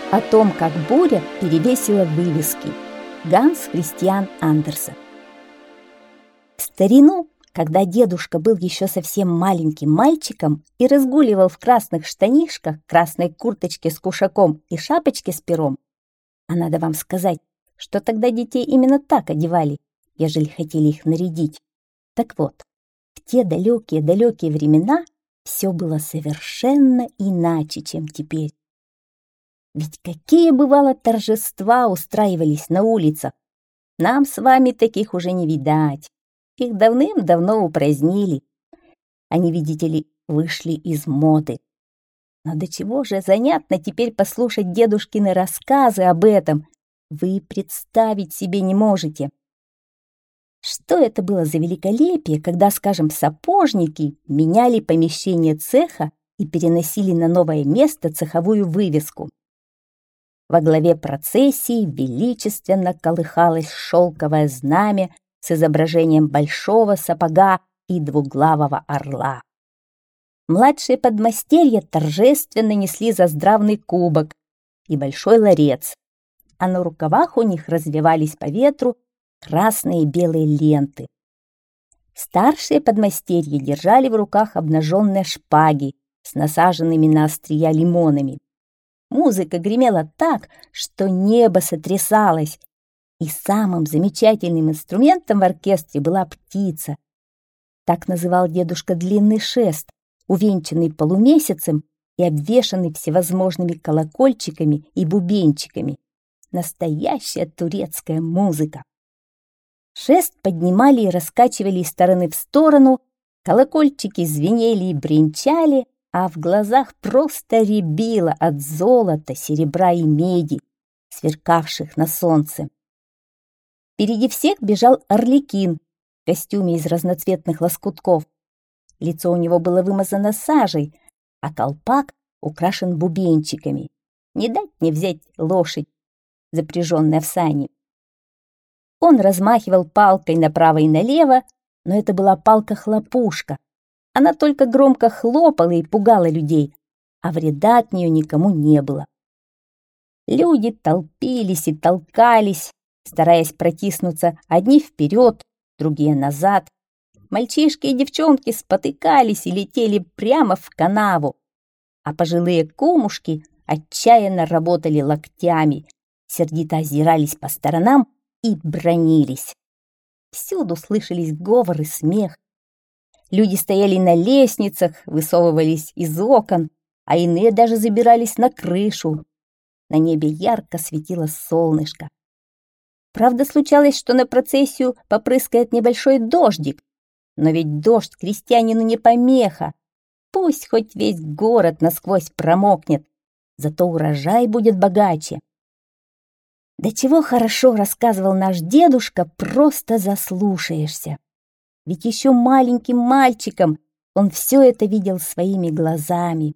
О том, как буря перевесила вывески. Ганс Христиан Андерсен. В старину, когда дедушка был еще совсем маленьким мальчиком и разгуливал в красных штанишках, красной курточке с кушаком и шапочке с пером, а надо вам сказать, что тогда детей именно так одевали, ежели хотели их нарядить. Так вот, в те далекие-далекие времена все было совершенно иначе, чем теперь. Ведь какие, бывало, торжества устраивались на улицах. Нам с вами таких уже не видать. Их давным-давно упразднили. Они, видите ли, вышли из моды. Но до чего же занятно теперь послушать дедушкины рассказы об этом. Вы представить себе не можете. Что это было за великолепие, когда, скажем, сапожники меняли помещение цеха и переносили на новое место цеховую вывеску. Во главе процессии величественно колыхалось шелковое знамя с изображением большого сапога и двуглавого орла. Младшие подмастерья торжественно несли заздравный кубок и большой ларец, а на рукавах у них развевались по ветру красные и белые ленты. Старшие подмастерья держали в руках обнаженные шпаги с насаженными на острия лимонами. Музыка гремела так, что небо сотрясалось, и самым замечательным инструментом в оркестре была птица. Так называл дедушка длинный шест, увенчанный полумесяцем и обвешанный всевозможными колокольчиками и бубенчиками. Настоящая турецкая музыка. Шест поднимали и раскачивали из стороны в сторону, колокольчики звенели и бренчали, а в глазах просто рябило от золота, серебра и меди, сверкавших на солнце. Впереди всех бежал Арлекин в костюме из разноцветных лоскутков. Лицо у него было вымазано сажей, а колпак украшен бубенчиками. Не дать не взять лошадь, запряженная в сани. Он размахивал палкой направо и налево, но это была палка-хлопушка. Она только громко хлопала и пугала людей, а вреда от нее никому не было. Люди толпились и толкались, стараясь протиснуться одни вперед, другие назад. Мальчишки и девчонки спотыкались и летели прямо в канаву, а пожилые кумушки отчаянно работали локтями, сердито озирались по сторонам и бранились. Всюду слышались говор и смех. Люди стояли на лестницах, высовывались из окон, а иные даже забирались на крышу. На небе ярко светило солнышко. Правда, случалось, что на процессию попрыскает небольшой дождик, но ведь дождь крестьянину не помеха. Пусть хоть весь город насквозь промокнет, зато урожай будет богаче. Да чего хорошо рассказывал наш дедушка, просто заслушаешься. Ведь еще маленьким мальчиком он все это видел своими глазами.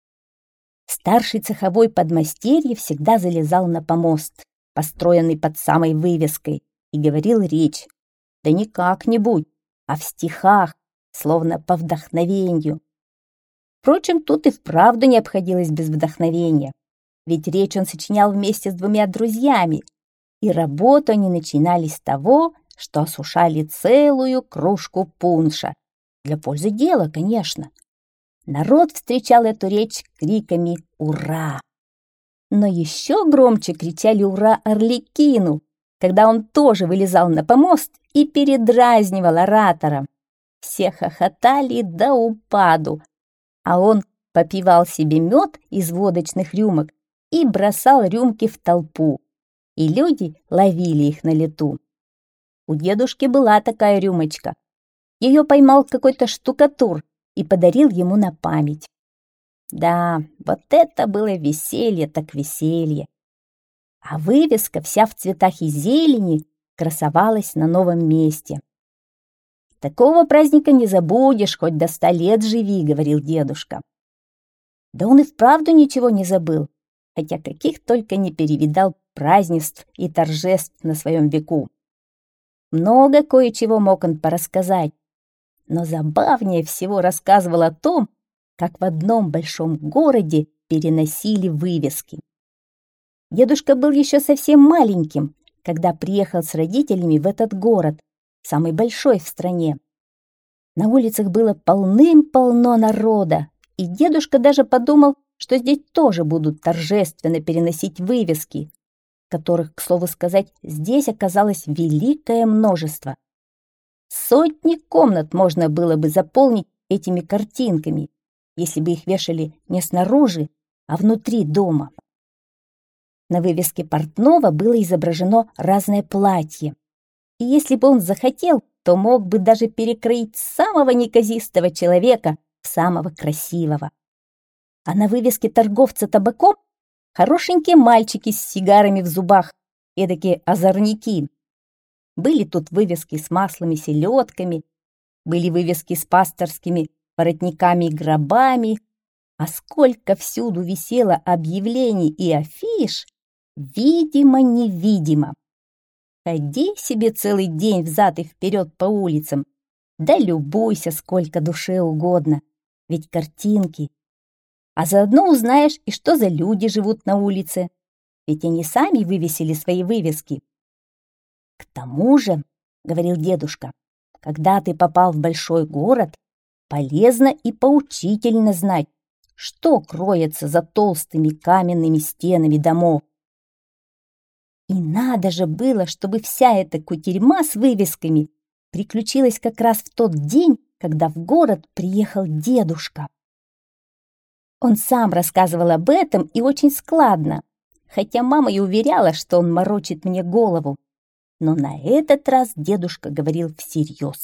Старший цеховой подмастерье всегда залезал на помост, построенный под самой вывеской, и говорил речь. Да не как-нибудь, а в стихах, словно по вдохновению. Впрочем, тут и вправду не обходилось без вдохновения, ведь речь он сочинял вместе с двумя друзьями, и работу они начинали с того, что осушали целую кружку пунша. Для пользы дела, конечно. Народ встречал эту речь криками «Ура!». Но еще громче кричали «Ура!» Арлекину, когда он тоже вылезал на помост и передразнивал оратора. Все хохотали до упаду, а он попивал себе мед из водочных рюмок и бросал рюмки в толпу, и люди ловили их на лету. У дедушки была такая рюмочка. Ее поймал какой-то штукатур и подарил ему на память. Да, вот это было веселье так веселье. А вывеска вся в цветах и зелени красовалась на новом месте. «Такого праздника не забудешь, хоть до 100 лет живи», — говорил дедушка. Да он и вправду ничего не забыл, хотя каких только не перевидал празднеств и торжеств на своем веку. Много кое-чего мог он порассказать, но забавнее всего рассказывал о том, как в одном большом городе переносили вывески. Дедушка был еще совсем маленьким, когда приехал с родителями в этот город, самый большой в стране. На улицах было полным-полно народа, и дедушка даже подумал, что здесь тоже будут торжественно переносить вывески, которых, к слову сказать, здесь оказалось великое множество. Сотни комнат можно было бы заполнить этими картинками, если бы их вешали не снаружи, а внутри дома. На вывеске портного было изображено разное платье, и если бы он захотел, то мог бы даже перекроить самого неказистого человека в самого красивого. А на вывеске торговца табаком хорошенькие мальчики с сигарами в зубах, эдакие озорники. Были тут вывески с маслом и селедками, были вывески с пасторскими воротниками и гробами, а сколько всюду висело объявлений и афиш, видимо-невидимо. Ходи себе целый день взад и вперед по улицам, да любуйся сколько душе угодно, ведь картинки. А заодно узнаешь, и что за люди живут на улице, ведь они сами вывесили свои вывески. К тому же, говорил дедушка, когда ты попал в большой город, полезно и поучительно знать, что кроется за толстыми каменными стенами домов. И надо же было, чтобы вся эта кутерьма с вывесками приключилась как раз в тот день, когда в город приехал дедушка. Он сам рассказывал об этом и очень складно, хотя мама и уверяла, что он морочит мне голову. Но на этот раз дедушка говорил всерьез.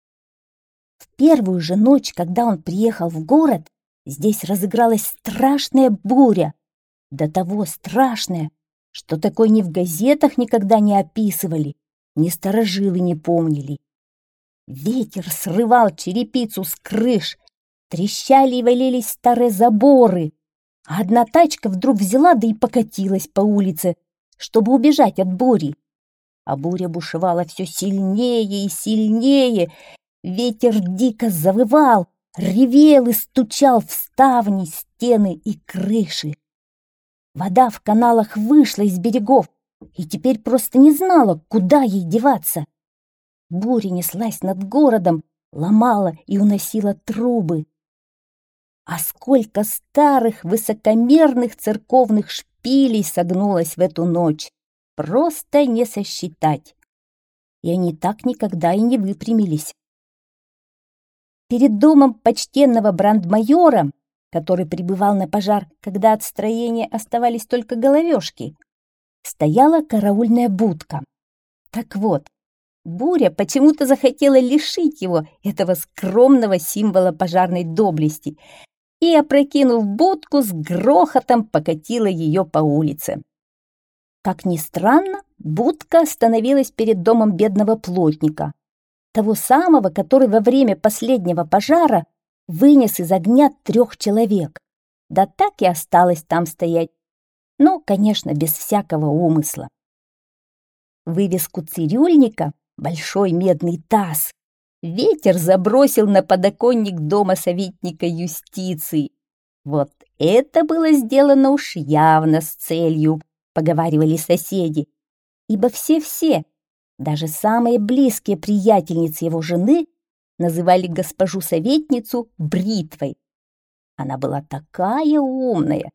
В первую же ночь, когда он приехал в город, здесь разыгралась страшная буря. До того страшная, что такой ни в газетах никогда не описывали, ни старожилы не помнили. Ветер срывал черепицу с крыш, трещали и валились старые заборы, а одна тачка вдруг взяла да и покатилась по улице, чтобы убежать от бури. А буря бушевала все сильнее и сильнее, ветер дико завывал, ревел и стучал в ставни, стены и крыши. Вода в каналах вышла из берегов и теперь просто не знала, куда ей деваться. Буря неслась над городом, ломала и уносила трубы. А сколько старых высокомерных церковных шпилей согнулось в эту ночь, просто не сосчитать. И они так никогда и не выпрямились. Перед домом почтенного брандмайора, который прибывал на пожар, когда от строения оставались только головешки, стояла караульная будка. Так вот, буря почему-то захотела лишить его этого скромного символа пожарной доблести и, опрокинув будку, с грохотом покатила ее по улице. Как ни странно, будка остановилась перед домом бедного плотника, того самого, который во время последнего пожара вынес из огня 3 человек. Да так и осталось там стоять, но, конечно, без всякого умысла. Вывеску цирюльника, большой медный таз, ветер забросил на подоконник дома советника юстиции. Вот это было сделано уж явно с целью, поговаривали соседи, ибо все, даже самые близкие приятельницы его жены, называли госпожу-советницу бритвой. Она была такая умная,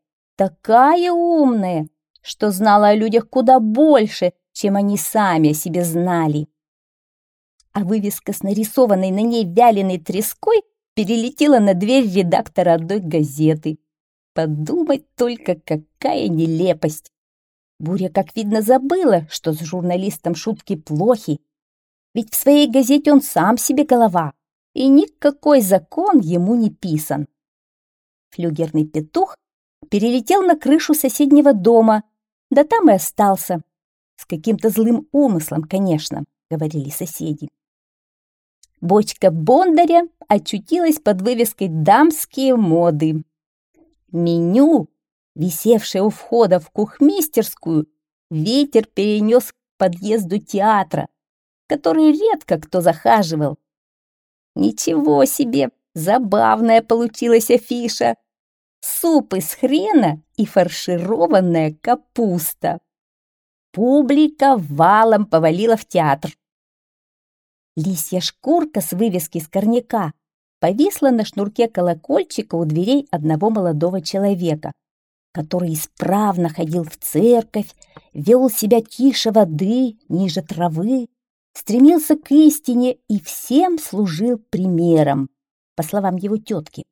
что знала о людях куда больше, чем они сами о себе знали. А вывеска с нарисованной на ней вяленой треской перелетела на дверь редактора одной газеты. Подумать только, какая нелепость! Буря, как видно, забыла, что с журналистом шутки плохи, ведь в своей газете он сам себе голова, и никакой закон ему не писан. Флюгерный петух перелетел на крышу соседнего дома, да там и остался. С каким-то злым умыслом, конечно, говорили соседи. Бочка Бондаря очутилась под вывеской «Дамские моды». Меню, висевшее у входа в кухмистерскую, ветер перенес к подъезду театра, в который редко кто захаживал. Ничего себе, забавная получилась афиша. суп из хрена и фаршированная капуста. Публика валом повалила в театр. Лисья шкурка с вывески Скорняка повисла на шнурке колокольчика у дверей одного молодого человека, который исправно ходил в церковь, вел себя тише воды, ниже травы, стремился к истине и всем служил примером, по словам его тетки.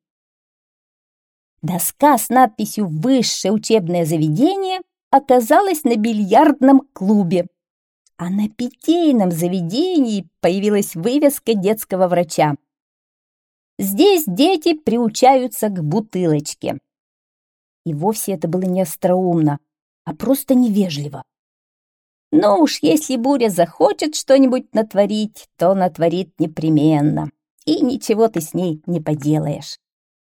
Доска с надписью «Высшее учебное заведение» оказалась на бильярдном клубе, а на питейном заведении появилась вывеска детского врача. Здесь дети приучаются к бутылочке. И вовсе это было не остроумно, а просто невежливо. Но уж если Буря захочет что-нибудь натворить, то натворит непременно, и ничего ты с ней не поделаешь.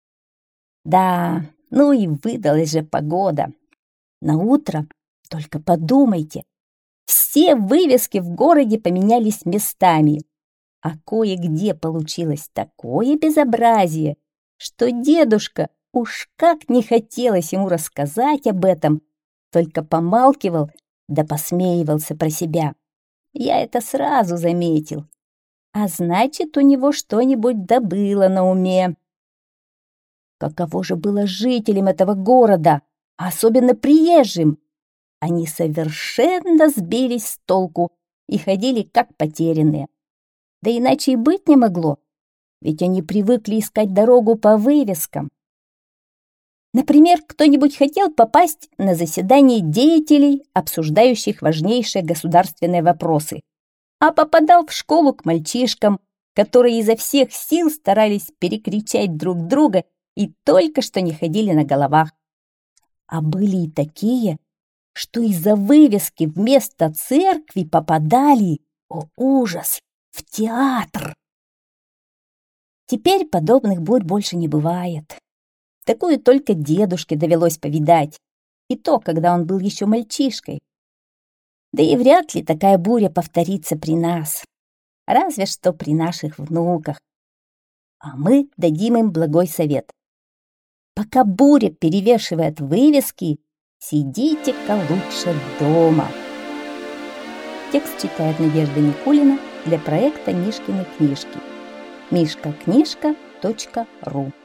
Да, ну и выдалась же погода. Наутро, только подумайте, все вывески в городе поменялись местами, а кое-где получилось такое безобразие, что дедушка, уж как не хотелось ему рассказать об этом, только помалкивал да посмеивался про себя. Я это сразу заметил. А значит, у него что-нибудь да было на уме. Каково же было жителям этого города, а особенно приезжим? Они совершенно сбились с толку и ходили как потерянные. Да иначе и быть не могло, ведь они привыкли искать дорогу по вывескам. Например, кто-нибудь хотел попасть на заседание деятелей, обсуждающих важнейшие государственные вопросы, а попадал в школу к мальчишкам, которые изо всех сил старались перекричать друг друга и только что не ходили на головах. А были и такие, что из-за вывески вместо церкви попадали, о ужас, в театр. Теперь подобных бурь больше не бывает. Такую только дедушке довелось повидать, и то, когда он был еще мальчишкой. Да и вряд ли такая буря повторится при нас, разве что при наших внуках. А мы дадим им благой совет. Пока буря перевешивает вывески, сидите-ка лучше дома. Текст читает Надежда Никулина для проекта Мишкины книжки. mishkaknижка.ру